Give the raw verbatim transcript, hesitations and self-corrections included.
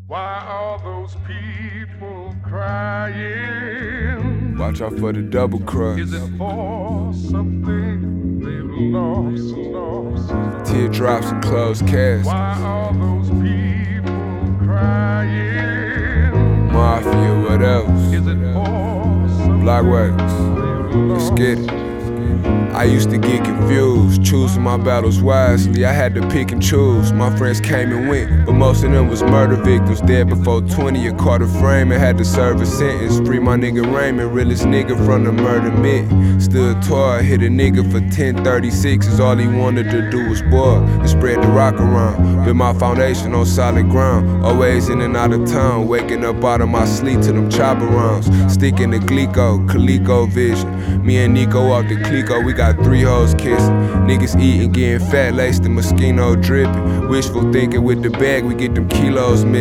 Why are those people crying? Watch out for the double cross. Is it for something they've lost, lost, lost? Teardrops and closed caskets. Why are those people crying? Mafia, what else? Is it for something Blockways. they've Let's lost? get it. I used to get confused, choosing my battles wisely. I had to pick and choose. My friends came and went, but most of them was murder victims. Dead before twenty, a Carter frame and had to serve a sentence. Free my nigga Raymond, realest nigga from the murder myth. Stood tall, hit a nigga for ten thirty-sixes. All he wanted to do was boil and spread the rock around. Build my foundation on solid ground. Always in and out of town, waking up out of my sleep to them chopper rounds. Sticking to Glico, Coleco vision. Me and Nico off the Clico, we got three hoes kissing. Niggas eating, getting fat, laced and Moschino dripping. Wishful thinking with the bag, we get them kilos missing.